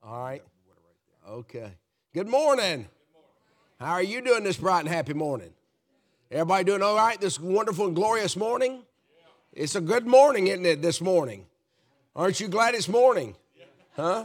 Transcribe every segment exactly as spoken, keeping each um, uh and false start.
All right. Okay. Good morning. How are you doing this bright and happy morning? Everybody doing all right this wonderful and glorious morning? It's a good morning, isn't it, this morning? Aren't you glad it's morning? Huh?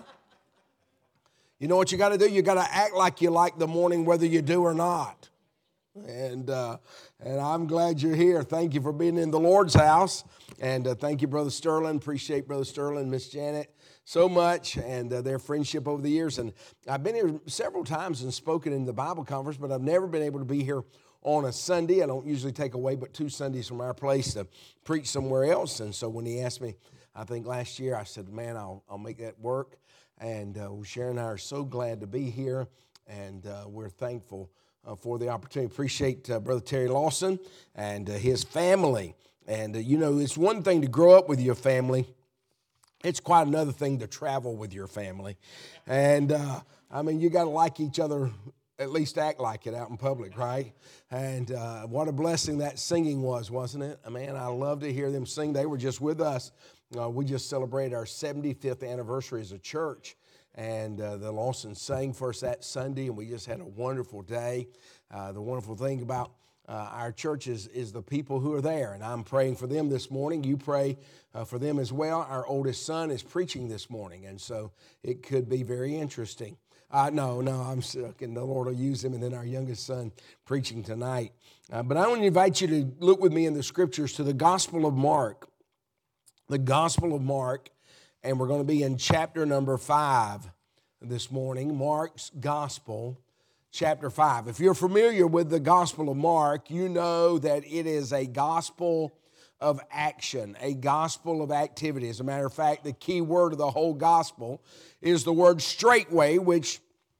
You know what you got to do? You got to act like you like the morning whether you do or not. And uh, and I'm glad you're here. Thank you for being in the Lord's house. And uh, thank you, Brother Sterling. Appreciate Brother Sterling, Miss Janet, so much, and uh, their friendship over the years. And I've been here several times and spoken in the Bible conference, but I've never been able to be here on a Sunday. I don't usually take away but two Sundays from our place to preach somewhere else. And so when he asked me, I think last year, I said, man, I'll, I'll make that work. And uh, Sharon and I are so glad to be here, and uh, we're thankful uh, for the opportunity. Appreciate uh, Brother Terry Lawson and uh, his family. And, uh, you know, it's one thing to grow up with your family. It's quite another thing to travel with your family. And, uh, I mean, you got to like each other, at least act like it out in public, right? And uh, what a blessing that singing was, wasn't it? Man, I love to hear them sing. They were just with us. Uh, we just celebrated our seventy-fifth anniversary as a church, and uh, the Lawsons sang for us that Sunday, and we just had a wonderful day. Uh, the wonderful thing about uh, our church is, is the people who are there, and I'm praying for them this morning. You pray uh, for them as well. Our oldest son is preaching this morning, and so it could be very interesting. Uh, no, no, I'm sick, and the Lord will use him, and then our youngest son preaching tonight. Uh, but I want to invite you to look with me in the Scriptures to the Gospel of Mark. The Gospel of Mark, and we're going to be in chapter number five this morning, Mark's Gospel, chapter five. If you're familiar with the Gospel of Mark, you know that it is a gospel of action, a gospel of activity. As a matter of fact, the key word of the whole gospel is the word straightway, which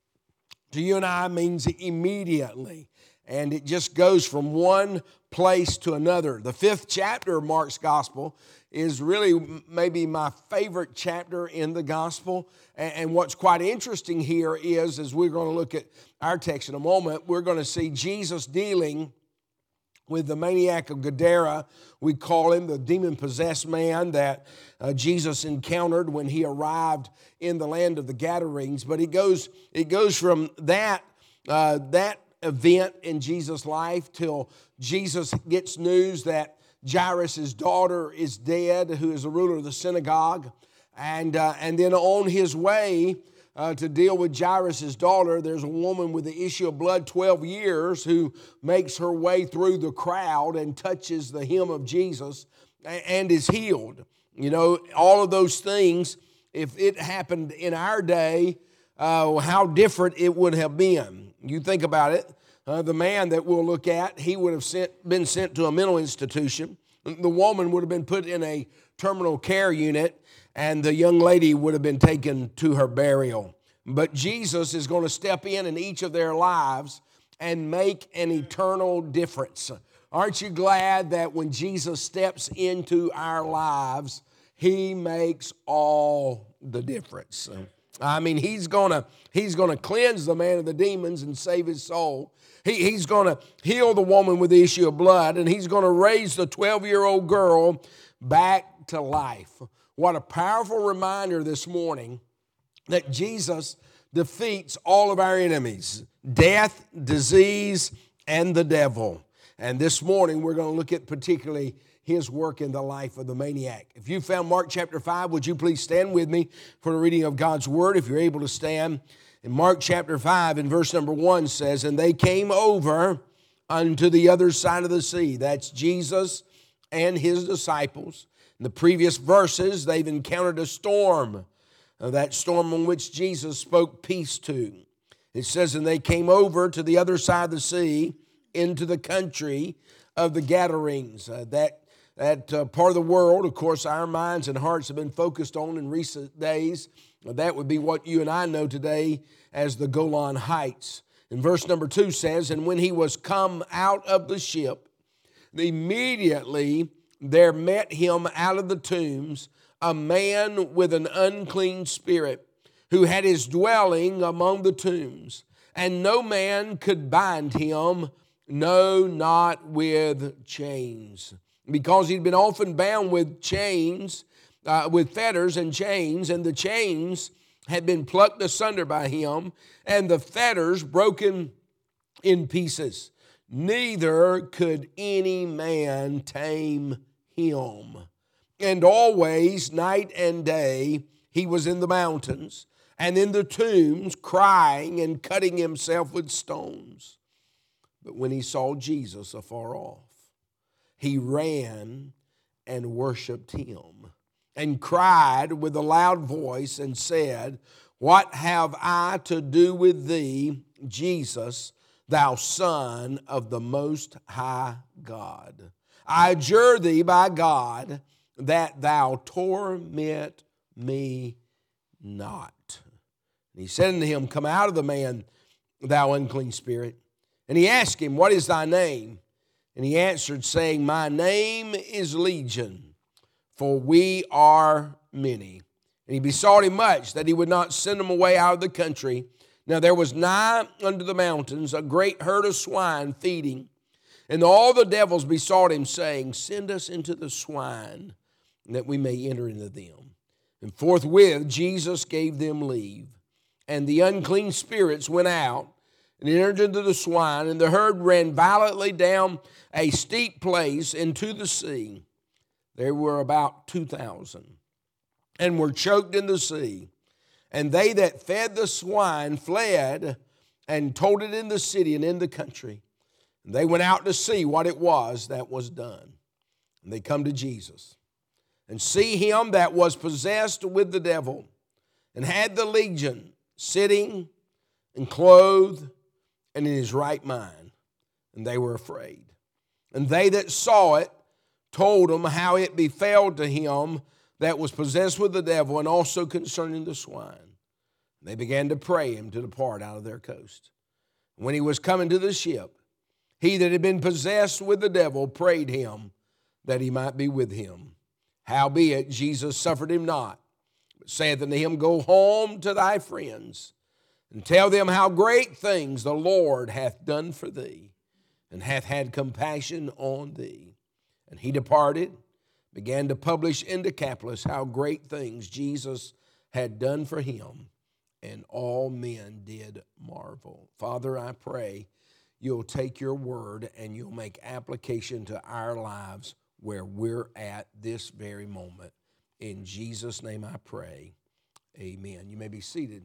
to you and I means immediately. And it just goes from one place to another. The fifth chapter of Mark's Gospel is really maybe my favorite chapter in the Gospel. And what's quite interesting here is, as we're going to look at our text in a moment, we're going to see Jesus dealing with the maniac of Gadara. We call him the demon-possessed man that uh, Jesus encountered when he arrived in the land of the Gadarenes. But it goes, it goes from that, uh, that event in Jesus' life till Jesus gets news that Jairus' daughter is dead, who is the ruler of the synagogue. And, uh, and then on his way uh, to deal with Jairus' daughter, there's a woman with the issue of blood twelve years who makes her way through the crowd and touches the hem of Jesus and is healed. You know, all of those things, if it happened in our day, uh, how different it would have been. You think about it. Uh, the man that we'll look at, he would have sent, been sent to a mental institution. The woman would have been put in a terminal care unit, and the young lady would have been taken to her burial. But Jesus is going to step in in each of their lives and make an eternal difference. Aren't you glad that when Jesus steps into our lives, he makes all the difference? I mean, he's going to he's going to cleanse the man of the demons and save his soul. He, he's going to heal the woman with the issue of blood, and he's going to raise the twelve-year-old girl back to life. What a powerful reminder this morning that Jesus defeats all of our enemies, death, disease, and the devil. And this morning, we're going to look at particularly his work in the life of the maniac. If you found Mark chapter five, would you please stand with me for the reading of God's word, if you're able to stand. In Mark chapter five, in verse number one says, and they came over unto the other side of the sea. That's Jesus and his disciples. In the previous verses, they've encountered a storm, uh, that storm on which Jesus spoke peace to. It says, and they came over to the other side of the sea into the country of the Gadarenes. Uh, that that uh, part of the world, of course, our minds and hearts have been focused on in recent days. Uh, that would be what you and I know today as the Golan Heights. And verse number two says, and when he was come out of the ship, immediately there met him out of the tombs a man with an unclean spirit, who had his dwelling among the tombs, and no man could bind him, no, not with chains. Because he'd been often bound with chains, uh, with fetters and chains, and the chains had been plucked asunder by him, and the fetters broken in pieces. Neither could any man tame him. And always, night and day, he was in the mountains and in the tombs, crying and cutting himself with stones. But when he saw Jesus afar off, he ran and worshiped him, and cried with a loud voice and said, What have I to do with thee, Jesus, thou Son of the Most High God? I adjure thee by God that thou torment me not. And he said unto him, Come out of the man, thou unclean spirit. And he asked him, What is thy name? And he answered, saying, My name is Legion, for we are many. And he besought him much that he would not send them away out of the country. Now there was nigh unto the mountains a great herd of swine feeding. And all the devils besought him, saying, Send us into the swine, that we may enter into them. And forthwith Jesus gave them leave. And the unclean spirits went out and entered into the swine, and the herd ran violently down a steep place into the sea. There were about two thousand, and were choked in the sea. And they that fed the swine fled and told it in the city and in the country. And they went out to see what it was that was done. And they come to Jesus, and see him that was possessed with the devil, and had the legion, sitting and clothed and in his right mind. And they were afraid. And they that saw it told them how it befell to him that was possessed with the devil, and also concerning the swine. And they began to pray him to depart out of their coast. And when he was coming to the ship, he that had been possessed with the devil prayed him that he might be with him. Howbeit Jesus suffered him not, but saith unto him, Go home to thy friends, and tell them how great things the Lord hath done for thee, and hath had compassion on thee. And he departed, began to publish in Decapolis how great things Jesus had done for him, and all men did marvel. Father, I pray you'll take your word and you'll make application to our lives where we're at this very moment. In Jesus' name I pray, amen. You may be seated.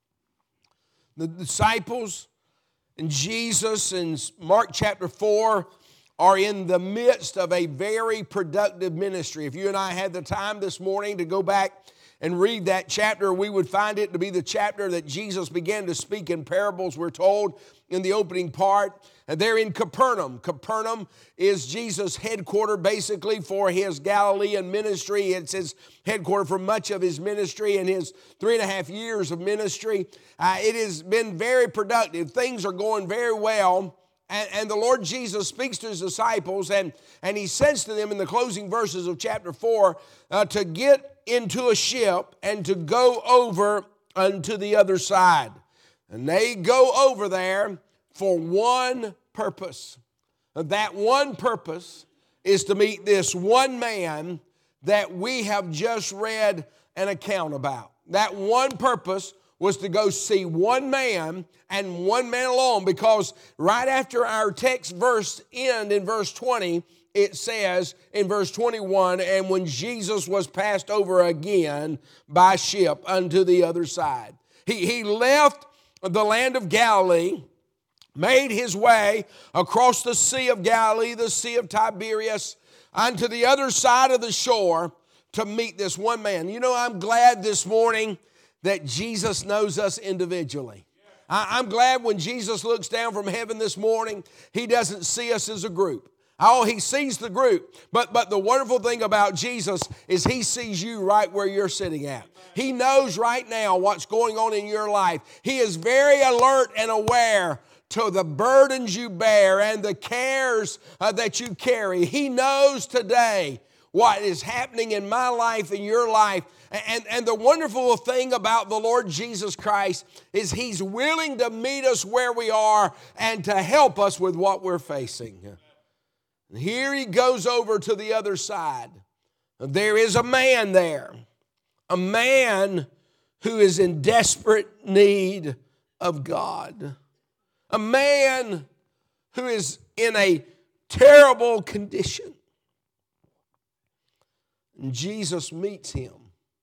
The disciples and Jesus in Mark chapter four are in the midst of a very productive ministry. If you and I had the time this morning to go back and read that chapter, we would find it to be the chapter that Jesus began to speak in parables, we're told, in the opening part. And they're in Capernaum. Capernaum is Jesus' headquarters basically for his Galilean ministry. It's his headquarters for much of his ministry and his three and a half years of ministry. Uh, it has been very productive. Things are going very well. And, and the Lord Jesus speaks to his disciples, and, and he says to them in the closing verses of chapter four uh, to get into a ship and to go over unto the other side. And they go over there for one purpose. That one purpose is to meet this one man that we have just read an account about. That one purpose was to go see one man and one man alone, because right after our text verse end in verse twenty, it says in verse twenty-one, and when Jesus was passed over again by ship unto the other side. He, he left the land of Galilee, made his way across the Sea of Galilee, the Sea of Tiberias, unto the other side of the shore to meet this one man. You know, I'm glad this morning that Jesus knows us individually. I'm glad when Jesus looks down from heaven this morning, he doesn't see us as a group. Oh, he sees the group. But, but the wonderful thing about Jesus is he sees you right where you're sitting at. He knows right now what's going on in your life. He is very alert and aware to the burdens you bear and the cares uh, that you carry. He knows today what is happening in my life and your life. And, and the wonderful thing about the Lord Jesus Christ is he's willing to meet us where we are and to help us with what we're facing. And here he goes over to the other side. There is a man there, a man who is in desperate need of God. A man who is in a terrible condition. And Jesus meets him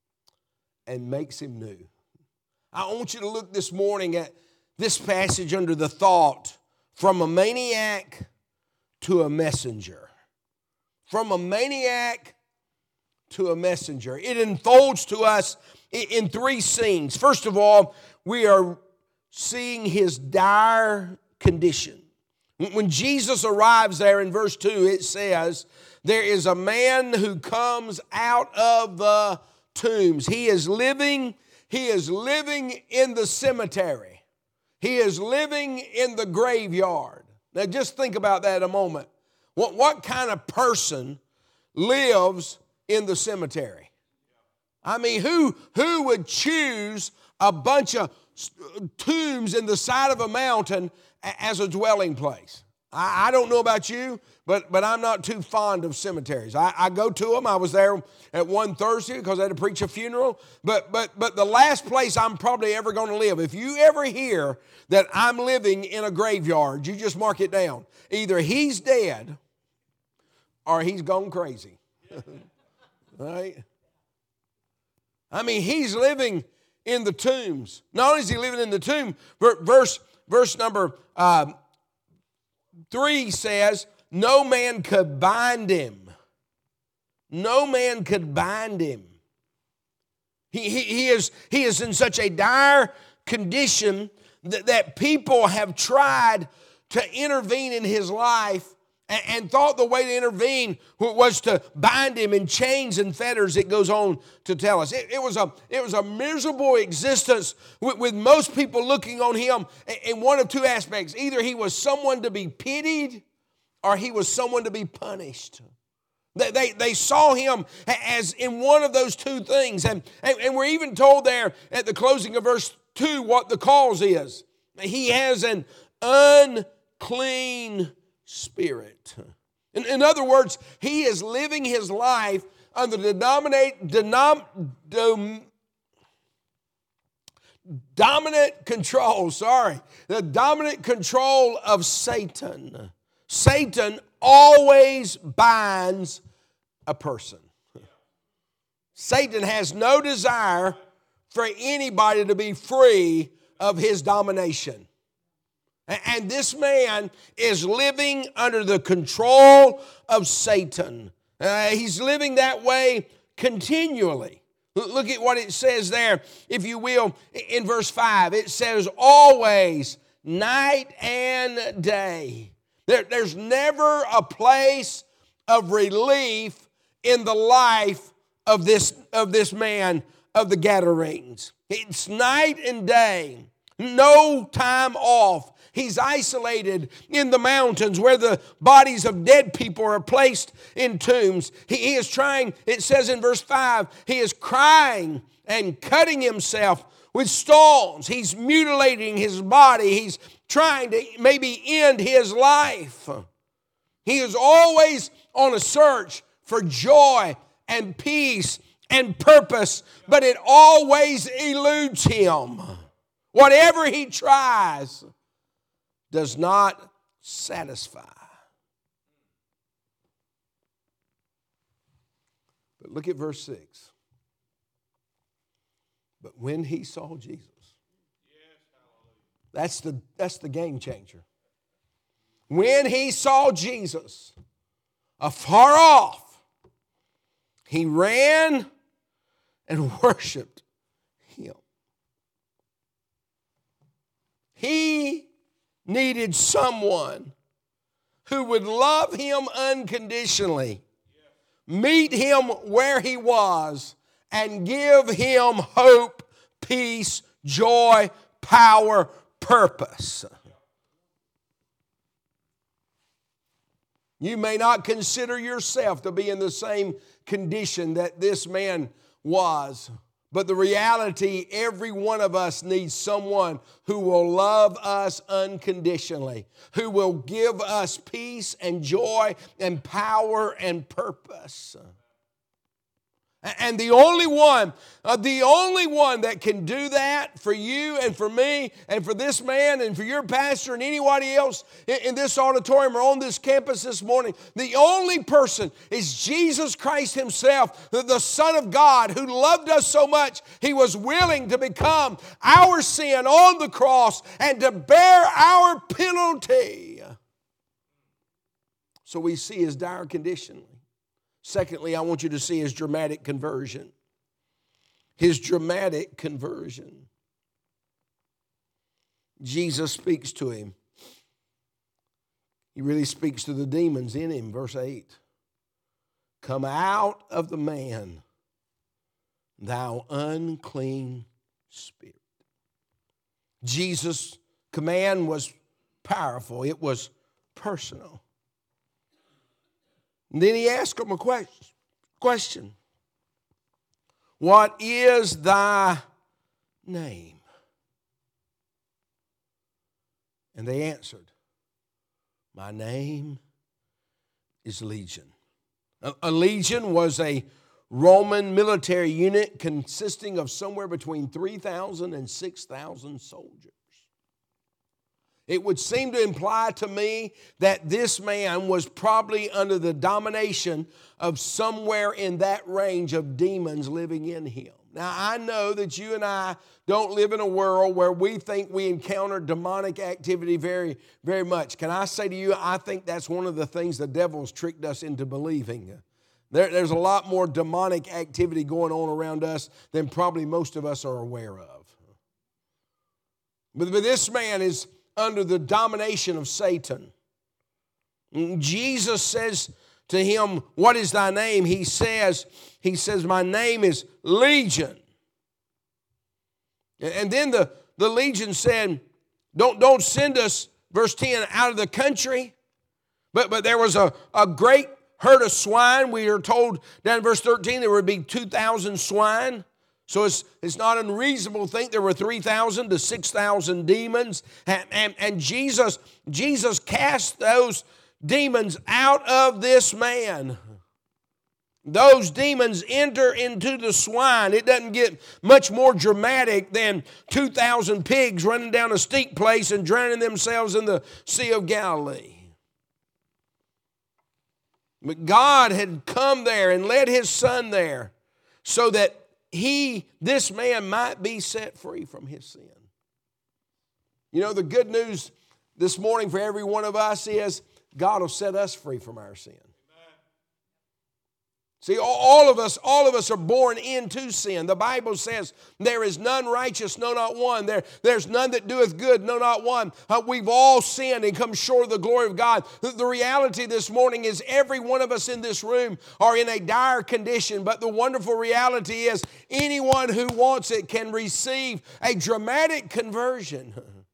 and makes him new. I want you to look this morning at this passage under the thought, from a maniac to a messenger. From a maniac to a messenger. It unfolds to us in three scenes. First of all, we are seeing his dire condition. When Jesus arrives there in verse two, it says, there is a man who comes out of the tombs. He is living, he is living in the cemetery. He is living in the graveyard. Now just think about that a moment. What, what kind of person lives in the cemetery? I mean, who, who would choose a bunch of tombs in the side of a mountain as a dwelling place? I, I don't know about you, but, but I'm not too fond of cemeteries. I, I go to them. I was there at one Thursday because I had to preach a funeral. But, but, but the last place I'm probably ever going to live, if you ever hear that I'm living in a graveyard, you just mark it down. Either he's dead or he's gone crazy. Right? I mean, he's living in the tombs. Not only is he living in the tomb, verse, verse number uh, three says, no man could bind him. No man could bind him. He, he, he, is, he is in such a dire condition that, that people have tried to intervene in his life and, and thought the way to intervene was to bind him in chains and fetters, it goes on to tell us. It, it, was, a, it was a miserable existence with, with most people looking on him in one of two aspects. Either he was someone to be pitied or he was someone to be punished. They, they, they saw him as in one of those two things. And, and, and we're even told there at the closing of verse two what the cause is. He has an unclean spirit. In, in other words, he is living his life under the dominate, denom, dom, dominant control, sorry, the dominant control of Satan. Satan always binds a person. Satan has no desire for anybody to be free of his domination. And this man is living under the control of Satan. Uh, he's living that way continually. Look at what it says there, if you will, in verse five. It says, always, night and day. There, there's never a place of relief in the life of this, of this man of the Gadarenes. It's night and day, no time off. He's isolated in the mountains where the bodies of dead people are placed in tombs. He, he is trying, it says in verse five, he is crying and cutting himself with stones. He's mutilating his body. He's trying to maybe end his life. He is always on a search for joy and peace and purpose, but it always eludes him. Whatever he tries does not satisfy. But look at verse six. But when he saw Jesus, that's the, that's the game changer. When he saw Jesus afar off, he ran and worshiped him. He needed someone who would love him unconditionally, meet him where he was, and give him hope, peace, joy, power, purpose. You may not consider yourself to be in the same condition that this man was. But the reality, every one of us needs someone who will love us unconditionally, who will give us peace and joy and power and purpose. And the only one, uh, the only one that can do that for you and for me and for this man and for your pastor and anybody else in, in this auditorium or on this campus this morning, the only person is Jesus Christ himself, the, the Son of God, who loved us so much, he was willing to become our sin on the cross and to bear our penalty. So we see his dire condition. Secondly, I want you to see his dramatic conversion. His dramatic conversion. Jesus speaks to him. He really speaks to the demons in him. Verse eight. Come out of the man, thou unclean spirit. Jesus' command was powerful. It was personal. And then he asked him a question. What is thy name? And they answered, my name is Legion. A, a legion was a Roman military unit consisting of somewhere between three thousand and six thousand soldiers. It would seem to imply to me that this man was probably under the domination of somewhere in that range of demons living in him. Now, I know that you and I don't live in a world where we think we encounter demonic activity very, very much. Can I say to you, I think that's one of the things the devil's tricked us into believing. There, there's a lot more demonic activity going on around us than probably most of us are aware of. But, but this man is under the domination of Satan. Jesus says to him, what is thy name? He says, he says, my name is Legion. And then the, the Legion said, don't, don't send us, verse ten, out of the country. But, but there was a, a great herd of swine. We are told down in verse thirteen there would be two thousand swine. So it's, it's not unreasonable to think there were three thousand to six thousand demons. And, and, and Jesus, Jesus cast those demons out of this man. Those demons enter into the swine. It doesn't get much more dramatic than two thousand pigs running down a steep place and drowning themselves in the Sea of Galilee. But God had come there and led his son there so that he, this man, might be set free from his sin. You know, the good news this morning for every one of us is God will set us free from our sin. See, all of us, all of us are born into sin. The Bible says, there is none righteous, no, not one. There, there's none that doeth good, no, not one. Uh, we've all sinned and come short of the glory of God. The, the reality this morning is every one of us in this room are in a dire condition, but the wonderful reality is anyone who wants it can receive a dramatic conversion.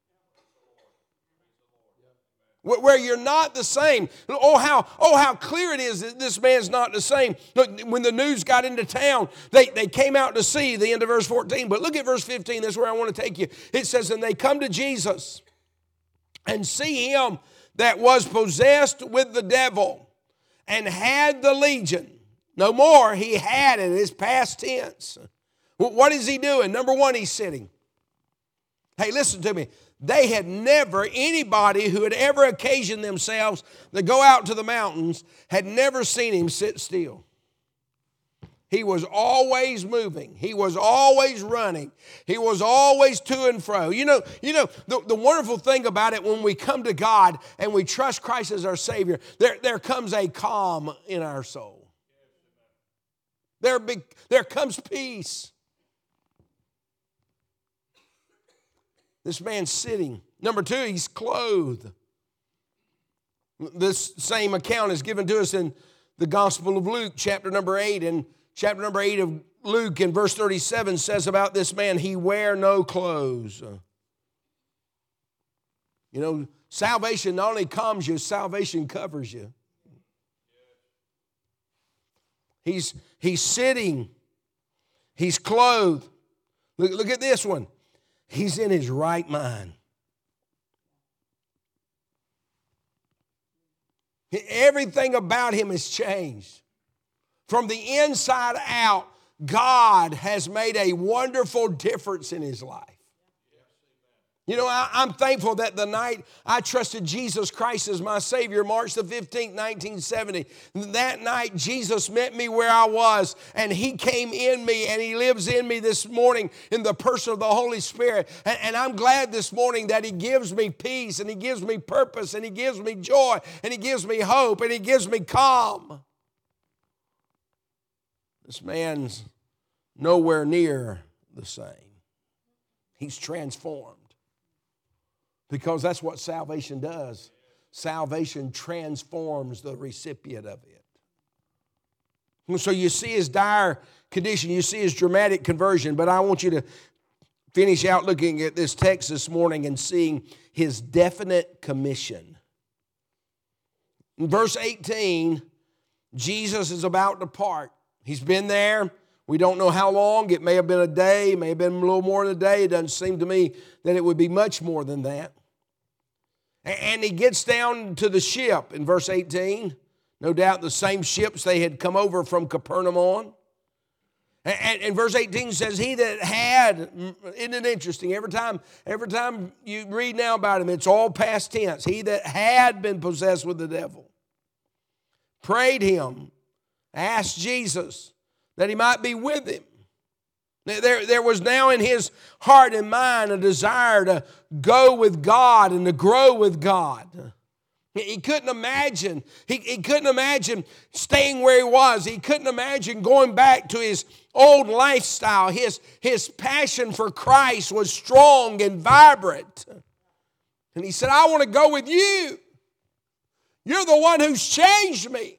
Where you're not the same. Oh, how oh how clear it is that this man's not the same. Look, when the news got into town, they, they came out to see, the end of verse fourteen. But look at verse fifteen. That's where I want to take you. It says, and they come to Jesus and see him that was possessed with the devil and had the legion. No more, he had it. It's past tense. What is he doing? Number one, he's sitting. Hey, listen to me. They had never, anybody who had ever occasioned themselves to go out to the mountains had never seen him sit still. He was always moving. He was always running. He was always to and fro. You know, you know the, the wonderful thing about it, when we come to God and we trust Christ as our Savior, there, there comes a calm in our soul. There, be, there comes peace. This man's sitting. Number two, he's clothed. This same account is given to us in the Gospel of Luke, chapter number eight. And chapter number eight of Luke in verse thirty-seven says about this man, he wear no clothes. You know, salvation not only calms you, salvation covers you. He's, he's sitting. He's clothed. Look, look at this one. He's in his right mind. Everything about him has changed. From the inside out, God has made a wonderful difference in his life. You know, I, I'm thankful that the night I trusted Jesus Christ as my Savior, March the fifteenth, nineteen seventy, that night Jesus met me where I was, and he came in me, and he lives in me this morning in the person of the Holy Spirit. And, and I'm glad this morning that he gives me peace, and he gives me purpose, and he gives me joy, and he gives me hope, and he gives me calm. This man's nowhere near the same. He's transformed. Because that's what salvation does. Salvation transforms the recipient of it. And so you see his dire condition, you see his dramatic conversion, but I want you to finish out looking at this text this morning and seeing his definite commission. In verse eighteen, Jesus is about to depart. He's been there. We don't know how long. It may have been a day, it may have been a little more than a day. It doesn't seem to me that it would be much more than that. And he gets down to the ship in verse eighteen. No doubt the same ships they had come over from Capernaum on. And, and verse eighteen says, he that had, isn't it interesting? Every time, every time you read now about him, it's all past tense. He that had been possessed with the devil prayed him, asked Jesus that he might be with him. There, there was now in his heart and mind a desire to go with God and to grow with God. He couldn't imagine, he, he couldn't imagine staying where he was. He couldn't imagine going back to his old lifestyle. His, his passion for Christ was strong and vibrant. And he said, I want to go with you. You're the one who's changed me.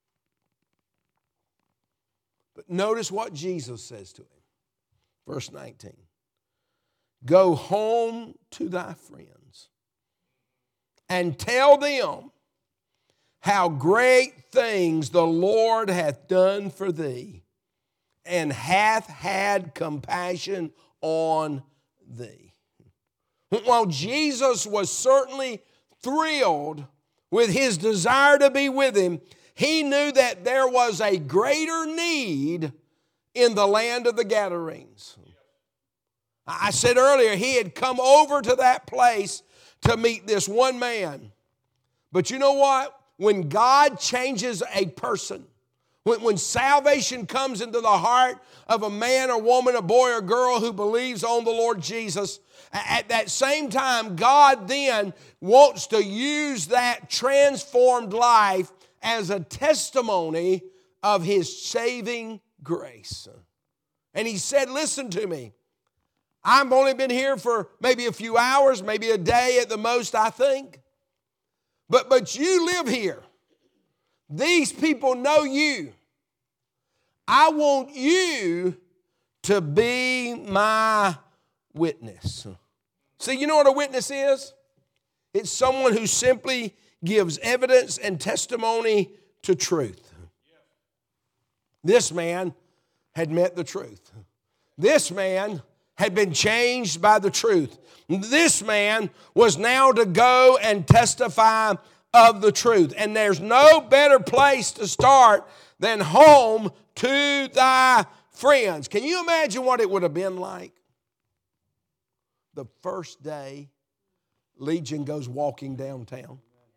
But notice what Jesus says to him. Verse nineteen, go home to thy friends and tell them how great things the Lord hath done for thee and hath had compassion on thee. While Jesus was certainly thrilled with his desire to be with him, he knew that there was a greater need in the land of the Gadarenes. I said earlier, he had come over to that place to meet this one man. But you know what? When God changes a person, when, when salvation comes into the heart of a man or woman, a boy or girl who believes on the Lord Jesus, at that same time, God then wants to use that transformed life as a testimony of his saving grace. And he said, listen to me. I've only been here for maybe a few hours, maybe a day at the most, I think. But, but you live here. These people know you. I want you to be my witness. See, you know what a witness is? It's someone who simply gives evidence and testimony to truth. This man had met the truth. This man had been changed by the truth. This man was now to go and testify of the truth. And there's no better place to start than home to thy friends. Can you imagine what it would have been like? The first day Legion goes walking downtown.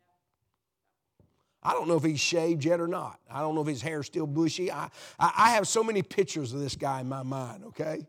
I don't know if he's shaved yet or not. I don't know if his hair's still bushy. I, I, I have so many pictures of this guy in my mind, okay?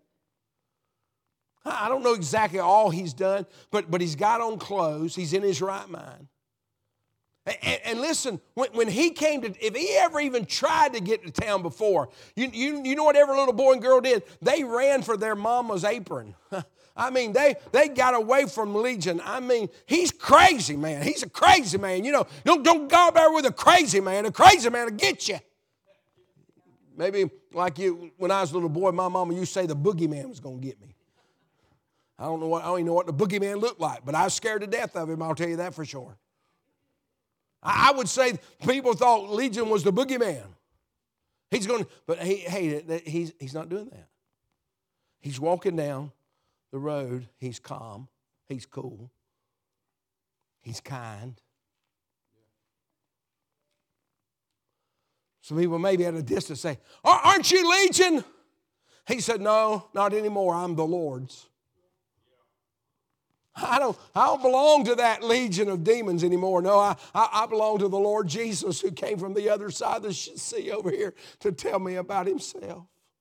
I don't know exactly all he's done, but, but he's got on clothes. He's in his right mind. And, and listen, when, when he came to, if he ever even tried to get to town before, you, you, you know what every little boy and girl did? They ran for their mama's apron. I mean, they, they got away from Legion. I mean, he's crazy, man. He's a crazy man. You know, don't, don't go there with a crazy man. A crazy man will get you. Maybe like you, when I was a little boy, my mama used to say the boogeyman was going to get me. I don't know what, I don't even know what the boogeyman looked like, but I was scared to death of him, I'll tell you that for sure. I, I would say people thought Legion was the boogeyman. He's going to, but he, hey, he's, he's not doing that. He's walking down the road. He's calm. He's cool. He's kind. Some people maybe at a distance say, aren't you Legion? He said, no, not anymore. I'm the Lord's. I don't, I don't belong to that legion of demons anymore. No, I, I, I belong to the Lord Jesus, who came from the other side of the sea over here to tell me about himself.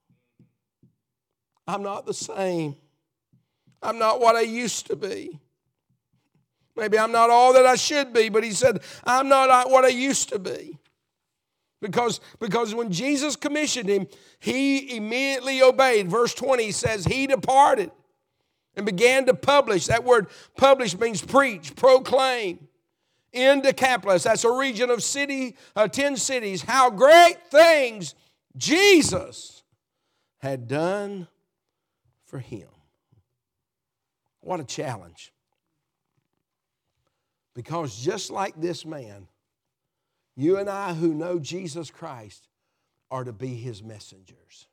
I'm not the same. I'm not what I used to be. Maybe I'm not all that I should be, but he said, I'm not what I used to be. Because, because when Jesus commissioned him, he immediately obeyed. Verse twenty says, he departed and began to publish. That word publish means preach, proclaim. In Decapolis, that's a region of city, uh, ten cities, how great things Jesus had done for him. What a challenge. Because just like this man, you and I who know Jesus Christ are to be his messengers.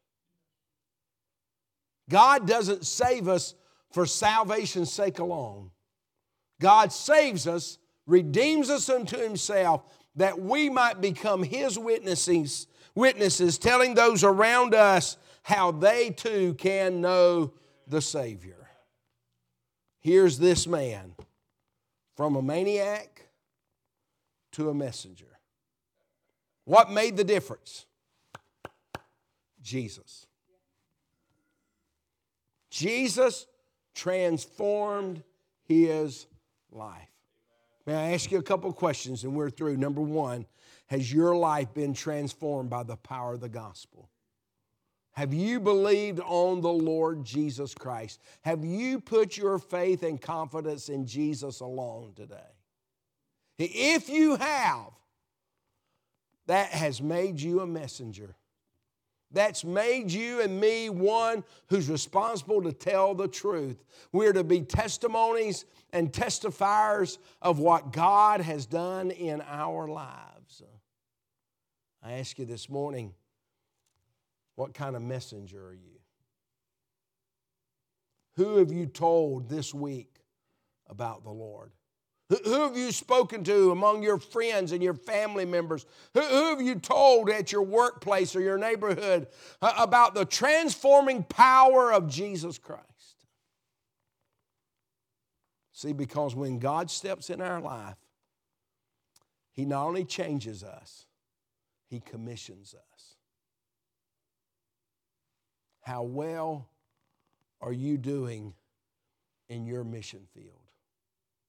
God doesn't save us for salvation's sake alone. God saves us, redeems us unto himself, that we might become his witnesses, witnesses, telling those around us how they too can know the Savior. Here's this man, from a maniac to a messenger. What made the difference? Jesus. Jesus transformed his life. May I ask you a couple of questions and we're through. Number one, has your life been transformed by the power of the gospel? Have you believed on the Lord Jesus Christ? Have you put your faith and confidence in Jesus alone today? If you have, that has made you a messenger. That's made you and me one who's responsible to tell the truth. We're to be testimonies and testifiers of what God has done in our lives. I ask you this morning, what kind of messenger are you? Who have you told this week about the Lord? Who have you spoken to among your friends and your family members? Who have you told at your workplace or your neighborhood about the transforming power of Jesus Christ? See, because when God steps in our life, he not only changes us, he commissions us. How well are you doing in your mission field?